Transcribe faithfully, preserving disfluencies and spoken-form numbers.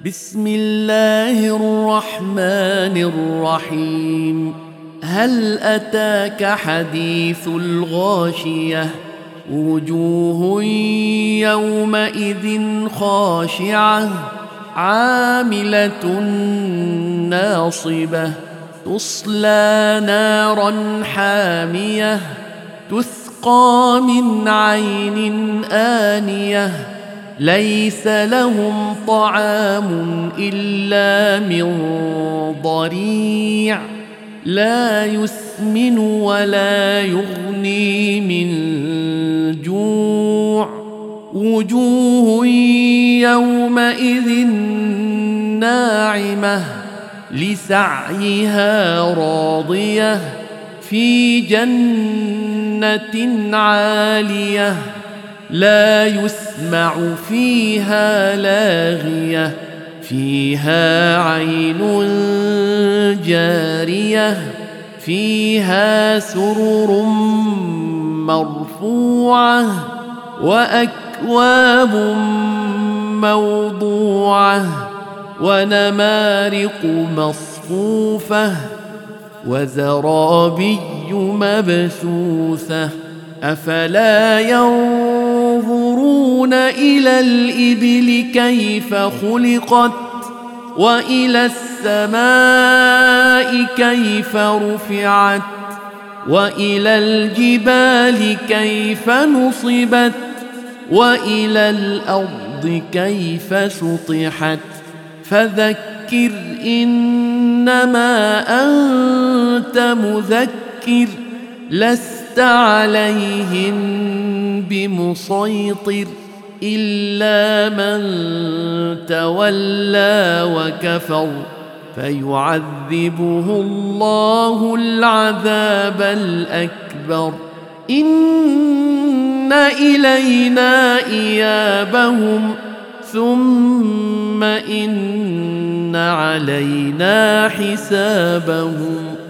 بسم الله الرحمن الرحيم. هل أتاك حديث الغاشية؟ وجوه يومئذ خاشعة عاملة ناصبة تصلى نارا حامية تسقى من عين آنية ليس لهم طعام إلا من ضريع لا يسمن ولا يغني من جوع. وجوه يومئذ ناعمة لسعيها راضية في جنة عالية لا يسمع فيها لاغية فيها عين جارية فيها سرر مرفوعة وأكواب موضوعة ونمارق مصفوفة وزرابي مبثوثة. أفلا ينظرون إلى الإبل كيف خلقت وإلى السماء كيف رفعت وإلى الجبال كيف نصبت وإلى الأرض كيف سطحت. فذكر إنما أنت مذكر لست عليهم بمسيطر إلا من تولى وكفر فيعذبه الله العذاب الأكبر. إن إلينا إيابهم ثم إن علينا حسابهم.